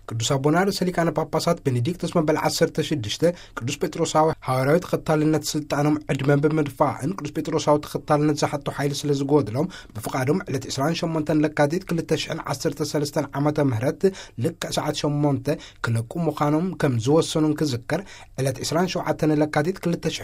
ቅዱስ አቡነ ርእሰ ሊቃነ ጳጳሳት ቤኔዲክቶስ መበል 16 ቅዱስ ጴጥሮሳዊ ሐዋርያዊ ተኸታልነት ስልጣኖም ዕድመ ብምድፋዕን ቅዱስ ጴጥሮሳዊ ተኸታልነት ዝሓቱ ሓይሊ ስለ ዝጎድሎም ብፍቃዶም ዕለት 28 ለካቲት 2013 ዓመተ ምህረት ልክዕ ሰዓት 8 ክለቁ ምዃኖም ከም ዝወሰኑን ክዝከር ዕለት 27 ለካቲት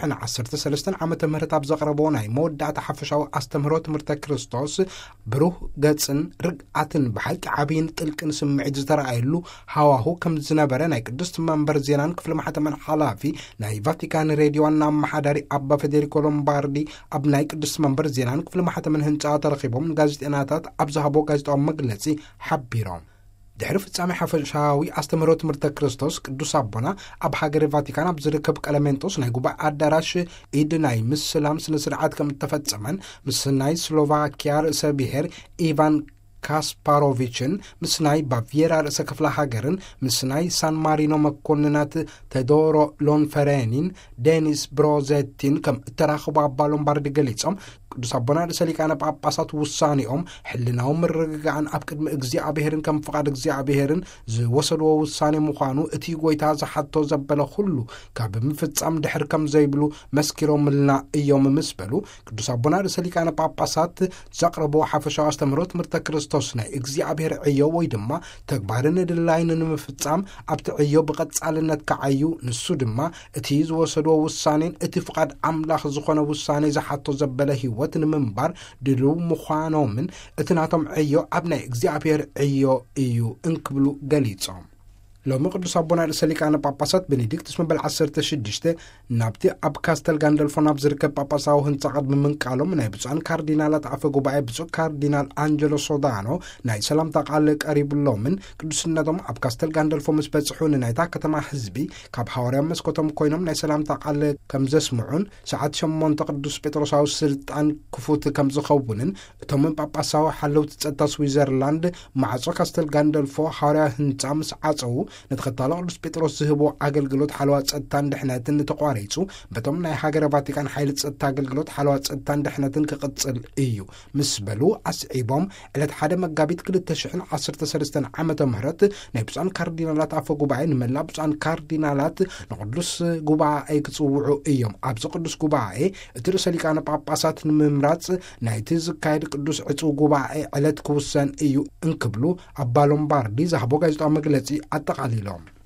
2013 ዓመተ ምህረት ኣብ ዘቕረበዎ ናይ መወዳእታ ሓፈሻዊ ኣስተምህሮ ትምህርተ ክርስቶስ ብሩህ ገጽን ርግኣትን ብሓቂ ዓብይን ጥልቅን ስምዒት ዝተረኣየሉ ሃዋሁ ከም ዝነበረ ናይ ቅድስት መንበር ዜናን ክፍሊ ማሕተመን ሓላፊ ናይ ቫቲካን ሬድዮ ዋና ኣመሓዳሪ ኣባ ፌዴሪኮ ሎምባርዲ ኣብ ናይ ቅድስት መንበር ዜናን ክፍሊ ማሕተመን ህንፃ ተረኺቦም ጋዜጠኛታት ኣብ ዝሃቦ ጋዜጣዊ መግለጺ ሓቢሮም ድሕሪ ፍጻሜ ሓፈሻዊ ኣስተምህሮ ትምህርተ ክርስቶስ ቅዱስ ኣቦና ኣብ ሃገር ቫቲካን ኣብ ዝርከብ ቀለሜንጦስ ናይ ጉባኤ ኣዳራሽ ኢድ ናይ ምስላም ስነ ስርዓት ከም እተፈጸመን ምስ ናይ ስሎቫኪያ ርእሰ ብሔር ኢቫን ካስፓሮቪችን ምስ ናይ ባቪየራ ርእሰ ክፍለ ሃገርን ምስ ናይ ሳን ማሪኖ መኮንናት ቴዶሮ ሎንፈሬኒን ዴኒስ ብሮዘቲን ከም እተራኽቡ ኣባ ሎምባርዲ ገሊጾም ቅዱስ አቡነ ርእሰ ሊቃነ ጳጳሳት ውሳኔኦም ሕልናዊ ምርግጋዕን ኣብ ቅድሚ እግዚኣብሔርን ከም ፍቃድ እግዚኣብሔርን ዝወሰድዎ ውሳኔ ምዃኑ እቲ ጎይታ ዝሓቶ ዘበለ ኩሉ ካብ ምፍጻም ድሕር ከም ዘይብሉ መስኪሮምልና እዮም ምስ በሉ ቅዱስ አቡነ ርእሰ ሊቃነ ጳጳሳት ዘቕረብዎ ሓፈሻዊ ኣስተምህሮ ትምህርተ ክርስቶስ ናይ እግዚኣብሔር ዕዮ ወይ ድማ ተግባርን ድላይን ንምፍጻም ኣብቲ ዕዮ ብቐጻልነት ከዓዩ ንሱ ድማ እቲ ዝወሰድዎ ውሳኔን እቲ ፍቃድ ኣምላኽ ዝኾነ ውሳኔ ዝሓቶ ዘበለ ህይወት ንምንባር ድሉ ምዃኖምን እቲ ናቶም ዕዮ ኣብ ናይ እግዚኣብሔር ዕዮ እዩ እንክብሉ ገሊጾም ሎሚ ቅዱስ አቡነ ርእሰ ሊቃነ ጳጳሳት ቤኔዲክቶስ መበል 16 ናብቲ ኣብ ካስተል ጋንደልፎ ናብ ዝርከብ ጳጳሳዊ ህንፃ ቅድሚ ምንቃሎም ናይ ብፁዓን ካርዲናላት ኣፈ ጉባኤ ብፁዕ ካርዲናል አንጀሎ ሶዳኖ ናይ ሰላምታ ቃል ቀሪብሎምን ቅዱስነቶም ኣብ ካስተል ጋንደልፎ ምስ በጽሑን ናይታ ከተማ ህዝቢ ካብ ሐዋርያ መስኮቶም ኮይኖም ናይ ሰላምታ ቃል ከም ዘስምዑን ሰዓት 8 ቅዱስ ጴጥሮሳዊ ስልጣን ክፉት ከም ዝኸውንን እቶም ጳጳሳዊ ሓለውቲ ጸጥታ ስዊዘርላንድ ማዕጾ ካስተል ጋንደልፎ ሐዋርያ ህንፃ ምስ ዓጸው ነተኸታሎ ቅዱስ ጴጥሮስ ዝህቦ ኣገልግሎት ሓለዋ ጸጥታን ድሕነትን ተቋሪጹ በቶም ናይ ሃገረ ቫቲካን ሓይሊ ጸጥታ ኣገልግሎት ሓለዋ ጸጥታን ድሕነትን ክቕጽል እዩ ምስ በሉ ኣስዒቦም ዕለት 1 መጋቢት 2013 ዓመተ ምህረት ናይ ብፁዓን ካርዲናላት ኣፈ ጉባኤ ንመላእ ብፁዓን ካርዲናላት ንቅዱስ ጉባኤ ክጽውዑ እዮም ኣብዚ ቅዱስ ጉባኤ እቲ ርእሰ ሊቃነ ጳጳሳት ንምምራጽ ናይቲ ዝካየድ ቅዱስ ዕጹው ጉባኤ ዕለት ክውሰን እዩ እንክብሉ ኣባ ሎምባርዲ ዝሃቦ ጋዜጣዊ መግለጺ ኣጠቃሊሎም